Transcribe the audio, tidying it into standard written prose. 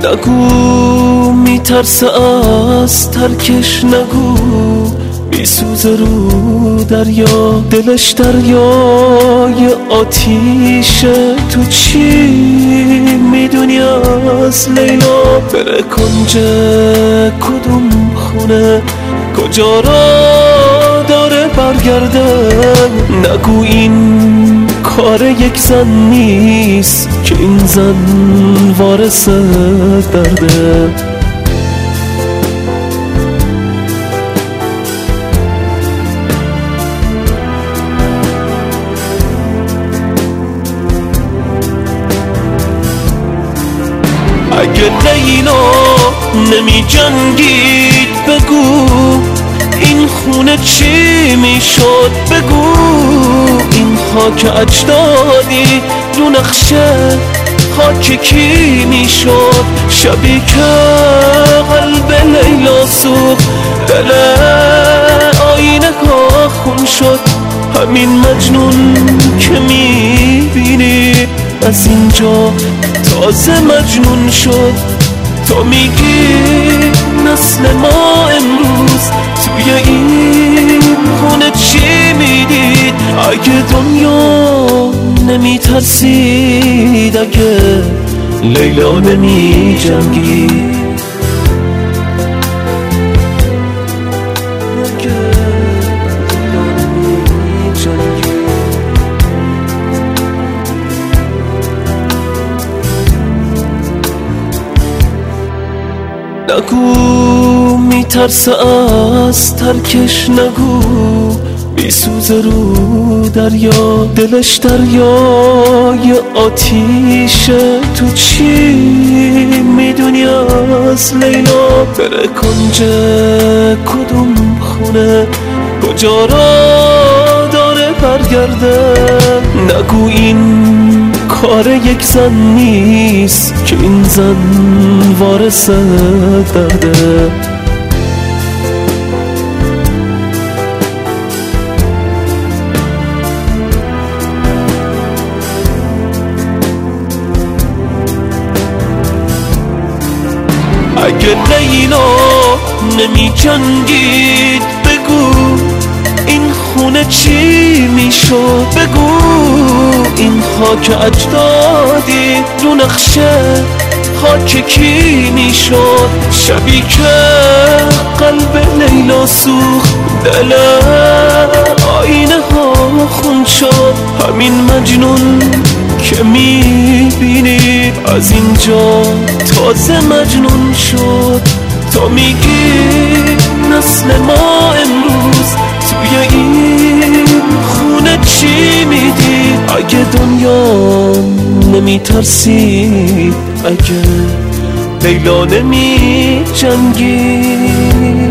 نگو میترسه از ترکش، نگو میسوزه رو دریا، دلش دریای آتیشه. تو چی میدونی از لیلا؟ بره کنج کدوم خونه، کجا را داره برگردن؟ نگو این کار یک زن نیست که این زن وارث درده. اگه لیلا نمی جنگید بگو این خونه چی میشد؟ بگو این خاک اجدادی رو نقشه خاک کی میشد؟ شبی که قلب لیلا سوخت، دل آینه ها خون شد، همین مجنون که میبینی از اینجا تازه مجنون شد. تو میگی نسل ما امروز توی این خونه چی میدید؟ اگه دنیا نمیترسید، اگه لیلا نمی جنگید، نگو میترسه از ترکش، نگو میسوزه رو دریا، دلش دریای آتیشه. تو چی میدونی از لیلا؟ بره کنج کدوم خونه، کجا را داره برگرده؟ نگو این کار یک زن نیست که این زن وارث درده. اگه لیلا نمی جنگید بگو این خونه چی میشد؟ بگو این خاک اجدادی رو نقشه خاک کی میشد؟ شبی که قلب لیلا سوخت، دل آینه ها خون شد، همین مجنون که میبینی از اینجا تازه مجنون شد. تو میگی نسل ما امروز توی این خونه چی میدید؟ اگه دنیا نمیترسید، اگه لیلا نمی جنگید.